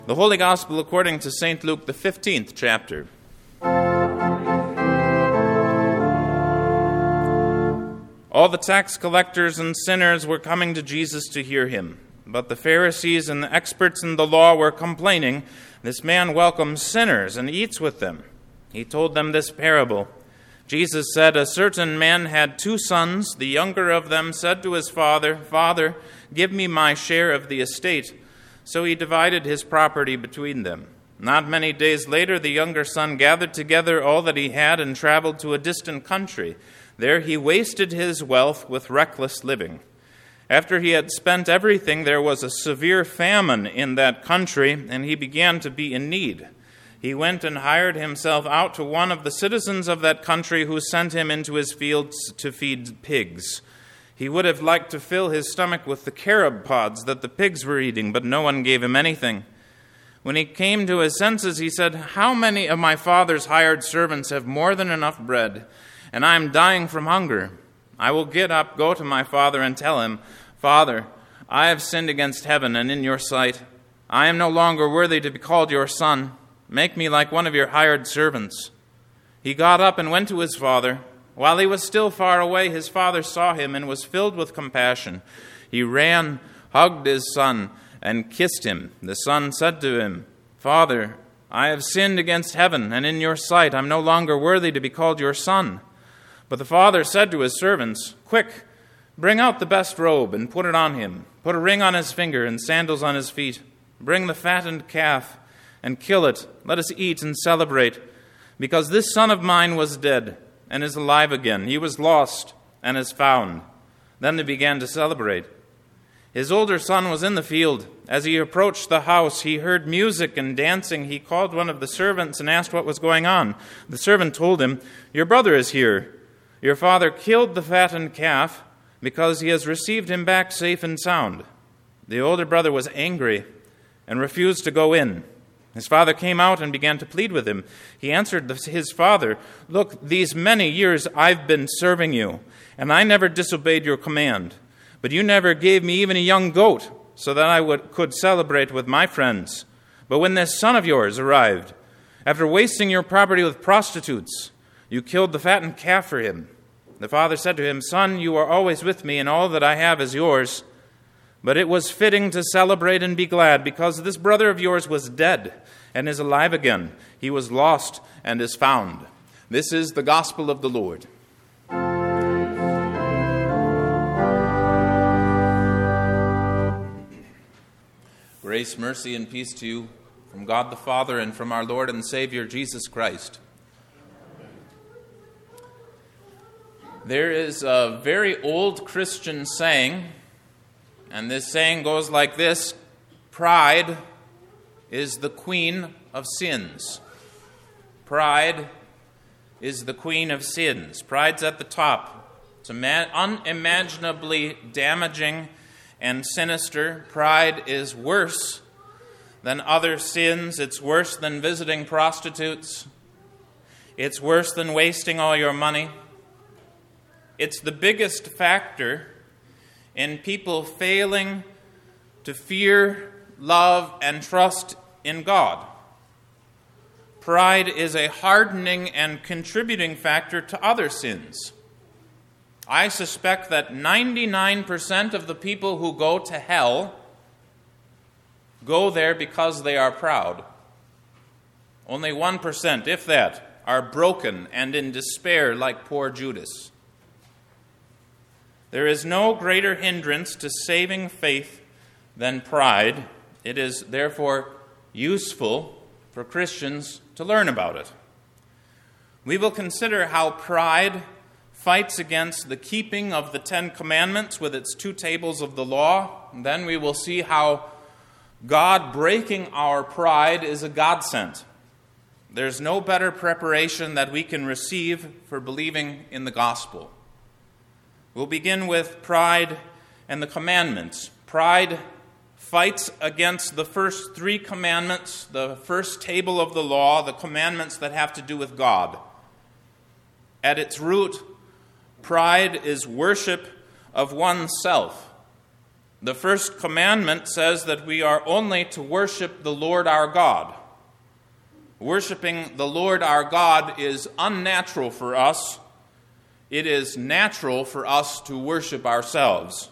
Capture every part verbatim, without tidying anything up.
The Holy Gospel according to Saint Luke, the fifteenth chapter. All the tax collectors and sinners were coming to Jesus to hear him. But the Pharisees and the experts in the law were complaining, "This man welcomes sinners and eats with them." He told them this parable. Jesus said, "A certain man had two sons. The younger of them said to his father, 'Father, give me my share of the estate.' So he divided his property between them. Not many days later, the younger son gathered together all that he had and traveled to a distant country. There he wasted his wealth with reckless living. After he had spent everything, there was a severe famine in that country, and he began to be in need. He went and hired himself out to one of the citizens of that country, who sent him into his fields to feed pigs. He would have liked to fill his stomach with the carob pods that the pigs were eating, but no one gave him anything. When he came to his senses, he said, 'How many of my father's hired servants have more than enough bread, and I am dying from hunger? I will get up, go to my father, and tell him, Father, I have sinned against heaven and in your sight. I am no longer worthy to be called your son. Make me like one of your hired servants.' He got up and went to his father. While he was still far away, his father saw him and was filled with compassion. He ran, hugged his son, and kissed him. The son said to him, 'Father, I have sinned against heaven, and in your sight I am no longer worthy to be called your son.' But the father said to his servants, 'Quick, bring out the best robe and put it on him. Put a ring on his finger and sandals on his feet. Bring the fattened calf and kill it. Let us eat and celebrate. Because this son of mine was dead and is alive again. He was lost and is found.' Then they began to celebrate. His older son was in the field. As he approached the house, he heard music and dancing. He called one of the servants and asked what was going on. The servant told him, 'Your brother is here. Your father killed the fattened calf because he has received him back safe and sound.' The older brother was angry and refused to go in. His father came out and began to plead with him. He answered his father, 'Look, these many years I've been serving you, and I never disobeyed your command. But you never gave me even a young goat so that I would, could celebrate with my friends. But when this son of yours arrived, after wasting your property with prostitutes, you killed the fattened calf for him.' The father said to him, 'Son, you are always with me, and all that I have is yours. But it was fitting to celebrate and be glad, because this brother of yours was dead and is alive again. He was lost and is found.'" This is the gospel of the Lord. Grace, mercy, and peace to you from God the Father and from our Lord and Savior Jesus Christ. There is a very old Christian saying, and this saying goes like this: pride is the queen of sins. Pride is the queen of sins. Pride's at the top. It's unimaginably damaging and sinister. Pride is worse than other sins. It's worse than visiting prostitutes. It's worse than wasting all your money. It's the biggest factor in people failing to fear, love, and trust in God. Pride is a hardening and contributing factor to other sins. I suspect that ninety-nine percent of the people who go to hell go there because they are proud. Only one percent, if that, are broken and in despair like poor Judas. There is no greater hindrance to saving faith than pride. It is therefore useful for Christians to learn about it. We will consider how pride fights against the keeping of the Ten Commandments with its two tables of the law. And then we will see how God breaking our pride is a godsend. There's no better preparation that we can receive for believing in the gospel. We'll begin with pride and the commandments. Pride fights against the first three commandments, the first table of the law, the commandments that have to do with God. At its root, pride is worship of oneself. The first commandment says that we are only to worship the Lord our God. Worshiping the Lord our God is unnatural for us. It is natural for us to worship ourselves.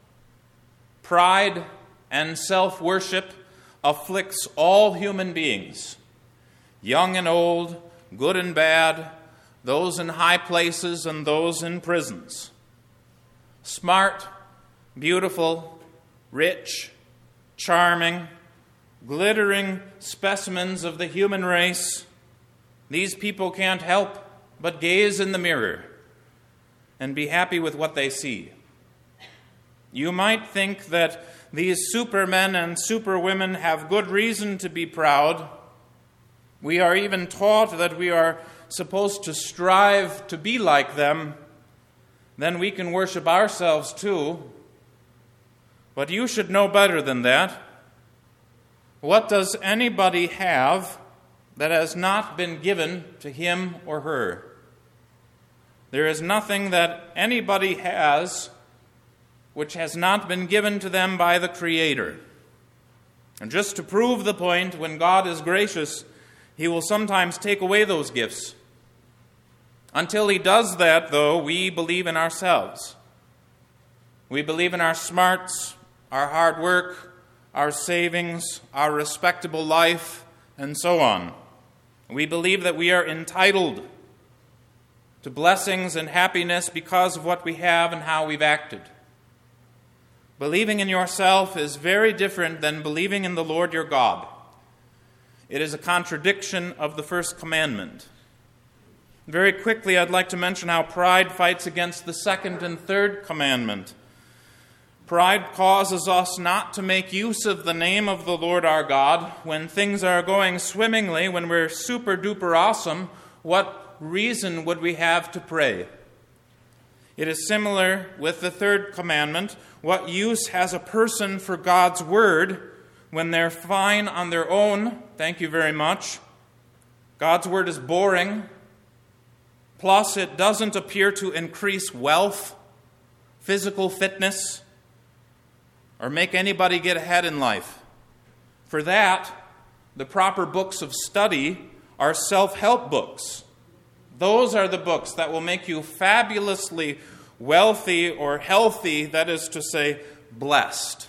Pride and self-worship afflicts all human beings, young and old, good and bad, those in high places and those in prisons. Smart, beautiful, rich, charming, glittering specimens of the human race, these people can't help but gaze in the mirror and be happy with what they see. You might think that these supermen and superwomen have good reason to be proud. We are even taught that we are supposed to strive to be like them. Then we can worship ourselves too. But you should know better than that. What does anybody have that has not been given to him or her? There is nothing that anybody has which has not been given to them by the Creator. And just to prove the point, when God is gracious, he will sometimes take away those gifts. Until he does that, though, we believe in ourselves. We believe in our smarts, our hard work, our savings, our respectable life, and so on. We believe that we are entitled to blessings and happiness because of what we have and how we've acted. Believing in yourself is very different than believing in the Lord your God. It is a contradiction of the first commandment. Very quickly, I'd like to mention how pride fights against the second and third commandment. Pride causes us not to make use of the name of the Lord our God when things are going swimmingly, when we're super duper awesome. What reason would we have to pray? It is similar with the third commandment. What use has a person for God's word when they're fine on their own? Thank you very much. God's word is boring. Plus, it doesn't appear to increase wealth, physical fitness, or make anybody get ahead in life. For that, the proper books of study are self-help books. Those are the books that will make you fabulously wealthy or healthy, that is to say, blessed.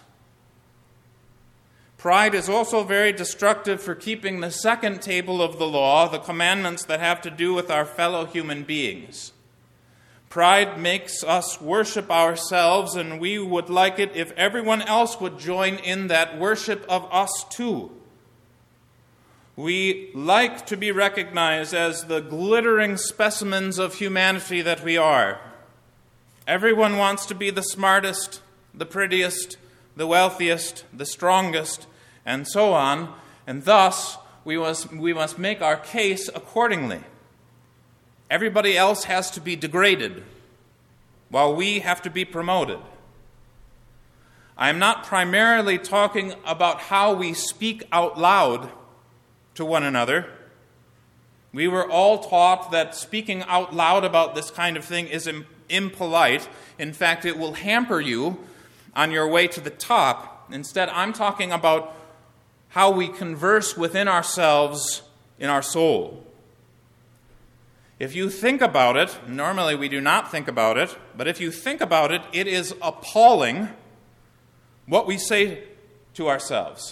Pride is also very destructive for keeping the second table of the law, the commandments that have to do with our fellow human beings. Pride makes us worship ourselves, and we would like it if everyone else would join in that worship of us too. We like to be recognized as the glittering specimens of humanity that we are. Everyone wants to be the smartest, the prettiest, the wealthiest, the strongest, and so on, and thus we must, we must make our case accordingly. Everybody else has to be degraded, while we have to be promoted. I am not primarily talking about how we speak out loud to one another. We were all taught that speaking out loud about this kind of thing is impolite. In fact, it will hamper you on your way to the top. Instead, I'm talking about how we converse within ourselves in our soul. If you think about it, normally we do not think about it, but if you think about it, it is appalling what we say to ourselves.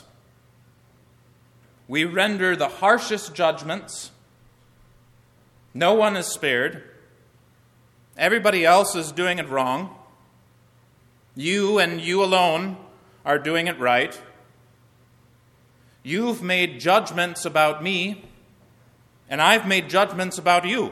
We render the harshest judgments. No one is spared. Everybody else is doing it wrong. You and you alone are doing it right. You've made judgments about me, and I've made judgments about you.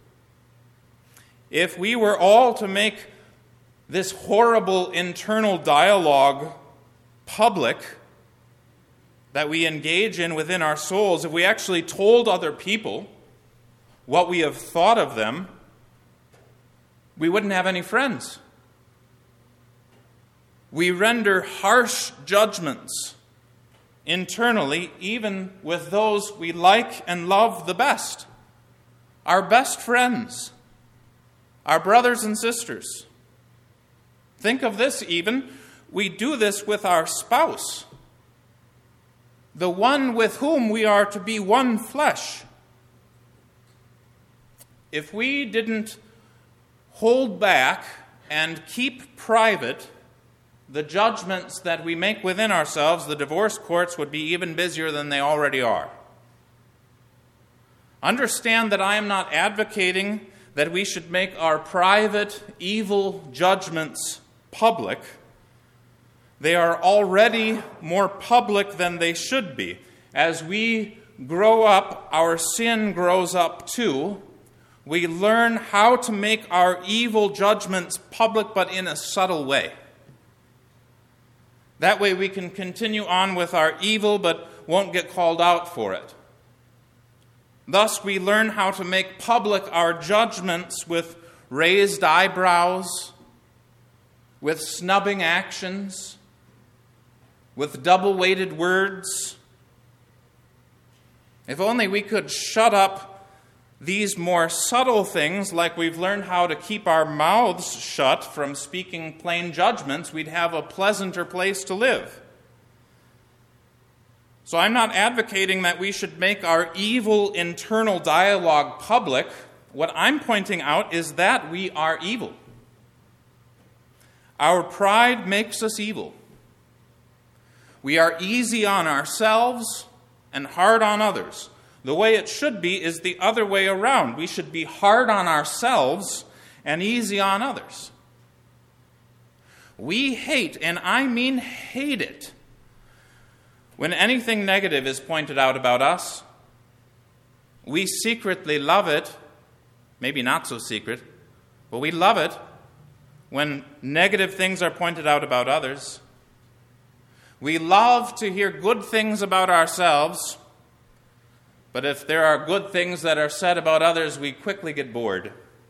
If we were all to make this horrible internal dialogue public that we engage in within our souls, if we actually told other people what we have thought of them, we wouldn't have any friends. We render harsh judgments internally, even with those we like and love the best. Our best friends, our brothers and sisters. Think of this even. we do this with our spouse, the one with whom we are to be one flesh. If we didn't hold back and keep private the judgments that we make within ourselves, the divorce courts would be even busier than they already are. Understand that I am not advocating that we should make our private evil judgments public. They are already more public than they should be. As we grow up, our sin grows up too. We learn how to make our evil judgments public, but in a subtle way. That way we can continue on with our evil, but won't get called out for it. Thus, we learn how to make public our judgments with raised eyebrows, with snubbing actions, with double-weighted words. If only we could shut up these more subtle things, like we've learned how to keep our mouths shut from speaking plain judgments, we'd have a pleasanter place to live. So I'm not advocating that we should make our evil internal dialogue public. What I'm pointing out is that we are evil. Our pride makes us evil. We are easy on ourselves and hard on others. The way it should be is the other way around. We should be hard on ourselves and easy on others. We hate, and I mean hate it, when anything negative is pointed out about us. We secretly love it, maybe not so secret, but we love it when negative things are pointed out about others. We love to hear good things about ourselves, but if there are good things that are said about others, we quickly get bored.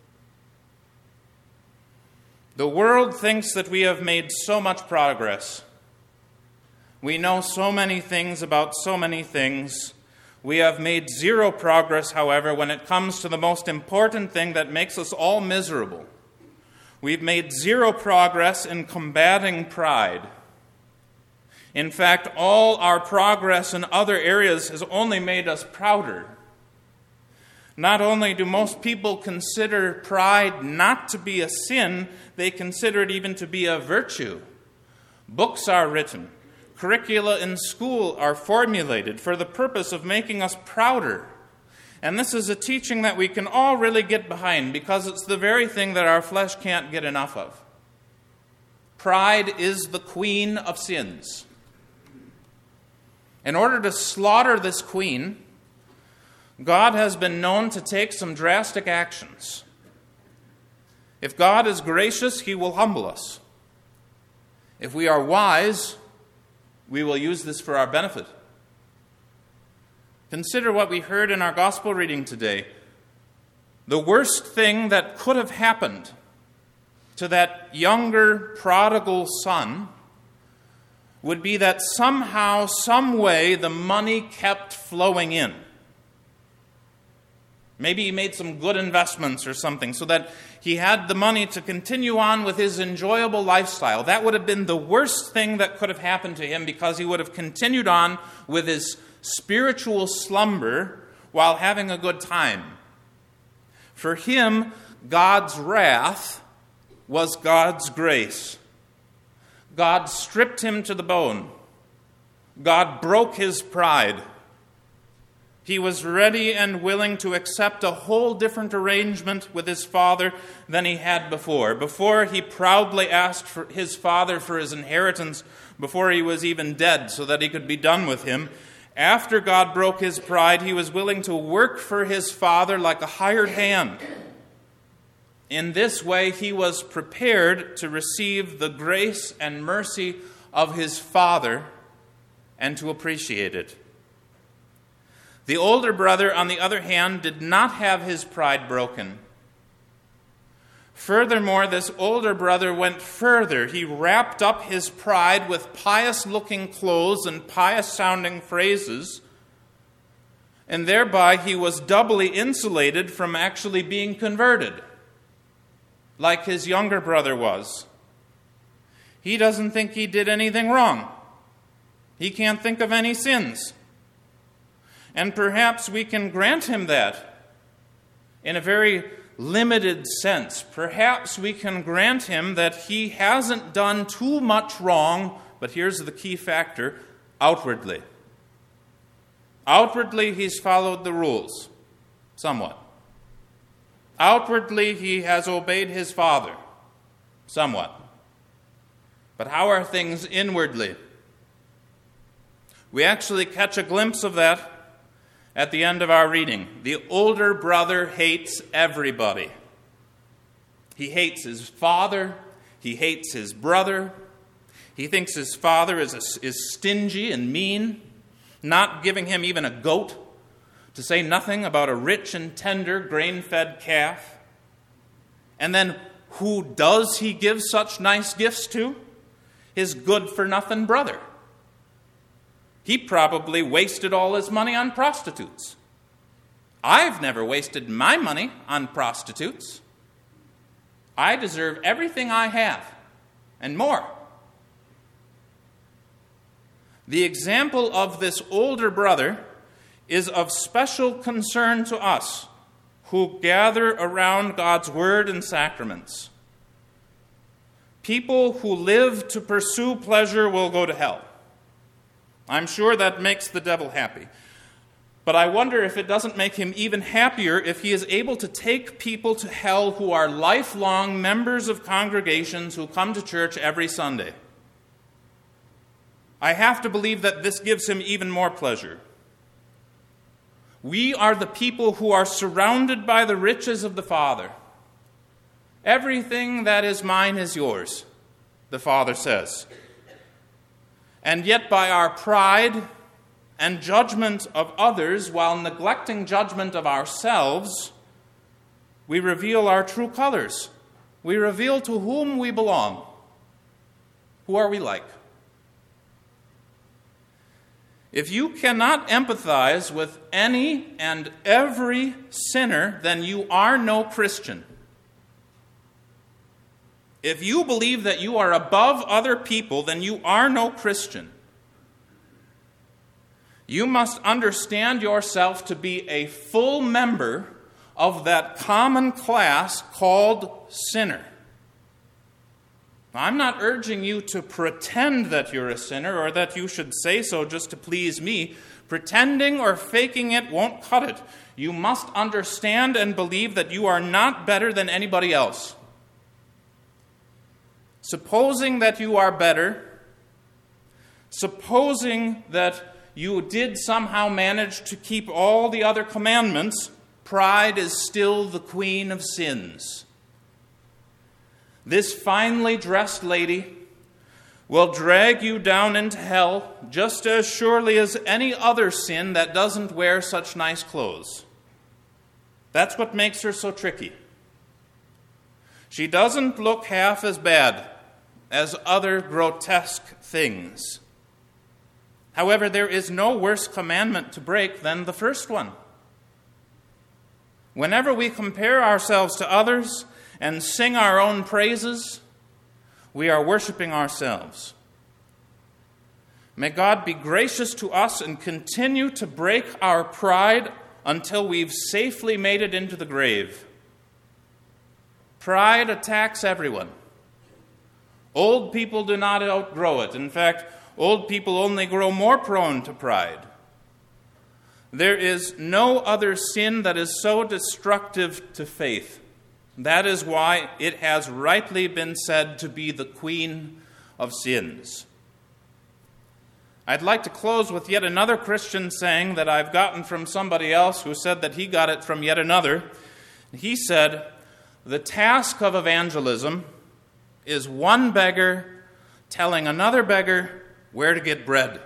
The world thinks that we have made so much progress. We know so many things about so many things. We have made zero progress, however, when it comes to the most important thing that makes us all miserable. We've made zero progress in combating pride. In fact, all our progress in other areas has only made us prouder. Not only do most people consider pride not to be a sin, they consider it even to be a virtue. Books are written. Curricula in school are formulated for the purpose of making us prouder. And this is a teaching that we can all really get behind because it's the very thing that our flesh can't get enough of. Pride is the queen of sins. In order to slaughter this queen, God has been known to take some drastic actions. If God is gracious, he will humble us. If we are wise, we will use this for our benefit. Consider what we heard in our gospel reading today. The worst thing that could have happened to that younger prodigal son would be that somehow, some way, the money kept flowing in. Maybe he made some good investments or something so that he had the money to continue on with his enjoyable lifestyle. That would have been the worst thing that could have happened to him because he would have continued on with his spiritual slumber while having a good time. For him, God's wrath was God's grace. God stripped him to the bone. God broke his pride. He was ready and willing to accept a whole different arrangement with his father than he had before. Before, he proudly asked for his father for his inheritance before he was even dead so that he could be done with him. After God broke his pride, he was willing to work for his father like a hired hand. In this way, he was prepared to receive the grace and mercy of his father and to appreciate it. The older brother, on the other hand, did not have his pride broken. Furthermore, this older brother went further. He wrapped up his pride with pious-looking clothes and pious-sounding phrases, and thereby he was doubly insulated from actually being converted, like his younger brother was. He doesn't think he did anything wrong. He can't think of any sins. And perhaps we can grant him that in a very limited sense. Perhaps we can grant him that he hasn't done too much wrong, but here's the key factor, outwardly. Outwardly, he's followed the rules, somewhat. Outwardly, he has obeyed his father, somewhat. But how are things inwardly? We actually catch a glimpse of that at the end of our reading. The older brother hates everybody. He hates his father. He hates his brother. He thinks his father is, a, is stingy and mean, not giving him even a goat, to say nothing about a rich and tender grain-fed calf. And then who does he give such nice gifts to? His good-for-nothing brother. He probably wasted all his money on prostitutes. I've never wasted my money on prostitutes. I deserve everything I have, and more. The example of this older brother is of special concern to us who gather around God's word and sacraments. People who live to pursue pleasure will go to hell. I'm sure that makes the devil happy. But I wonder if it doesn't make him even happier if he is able to take people to hell who are lifelong members of congregations who come to church every Sunday. I have to believe that this gives him even more pleasure. We are the people who are surrounded by the riches of the Father. Everything that is mine is yours, the Father says. And yet by our pride and judgment of others, while neglecting judgment of ourselves, we reveal our true colors. We reveal to whom we belong. Who are we like? If you cannot empathize with any and every sinner, then you are no Christian. If you believe that you are above other people, then you are no Christian. You must understand yourself to be a full member of that common class called sinner. I'm not urging you to pretend that you're a sinner or that you should say so just to please me. Pretending or faking it won't cut it. You must understand and believe that you are not better than anybody else. Supposing that you are better, supposing that you did somehow manage to keep all the other commandments, pride is still the queen of sins. This finely dressed lady will drag you down into hell just as surely as any other sin that doesn't wear such nice clothes. That's what makes her so tricky. She doesn't look half as bad as other grotesque things. However, there is no worse commandment to break than the first one. Whenever we compare ourselves to others and sing our own praises, we are worshiping ourselves. May God be gracious to us and continue to break our pride until we've safely made it into the grave. Pride attacks everyone. Old people do not outgrow it. In fact, old people only grow more prone to pride. There is no other sin that is so destructive to faith. That is why it has rightly been said to be the queen of sins. I'd like to close with yet another Christian saying that I've gotten from somebody else who said that he got it from yet another. He said, "The task of evangelism is one beggar telling another beggar where to get bread."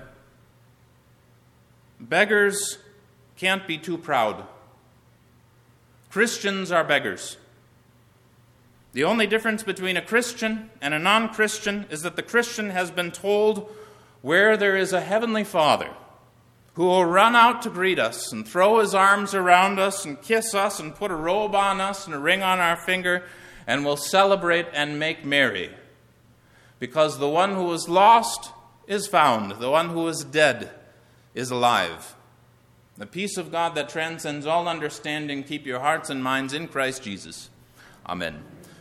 Beggars can't be too proud. Christians are beggars. The only difference between a Christian and a non-Christian is that the Christian has been told where there is a heavenly Father who will run out to greet us and throw his arms around us and kiss us and put a robe on us and a ring on our finger and will celebrate and make merry. because the one who was lost is found, the one who was dead is alive. The peace of God that transcends all understanding, keep your hearts and minds in Christ Jesus. Amen.